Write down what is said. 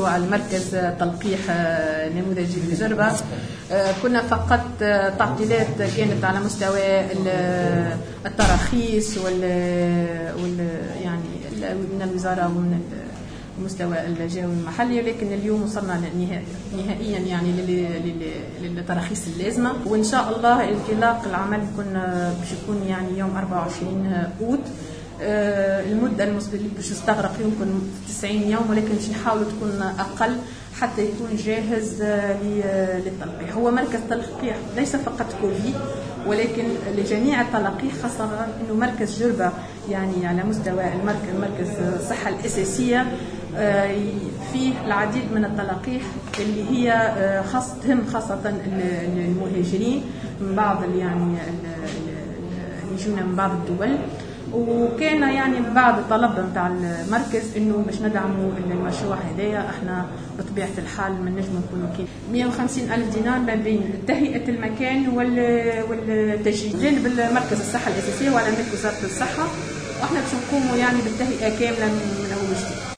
المركز تلقيح نموذجي بجربة. كنا فقط تعطيلات كانت على مستوى التراخيص يعني من الوزارة ومن مستوى الجهوي المحلي، ولكن اليوم وصلنا نهائيا يعني للتراخيص اللازمة، وإن شاء الله انطلاق العمل باش يكون يعني يوم 24 أوت. المدة اللي باش تستغرق يمكن 90 يوم، ولكن باش نحاول تكون أقل حتى يكون جاهز للتلقيح. هو مركز تلقيح ليس فقط كوفيد ولكن لجميع التلقيح، خاصة أنه مركز جربة يعني على مستوى مركز الصحة الأساسية فيه العديد من التلقيح اللي هي تهم خاصة المهاجرين من بعض يعني يجونا من بعض الدول. وكان يعني بعد طلب نتاع المركز انه باش ندعموا المشروع هذايا. احنا بطبيعه الحال ما نجم نكونوا كاين 150,000 دينار ما بين تهيئه المكان والتجهيز جانب المركز الصحه الاساسيه وعلى ملك وزاره الصحه، واحنا باش نقوموا يعني بالتهيئه كامله من اول جديد.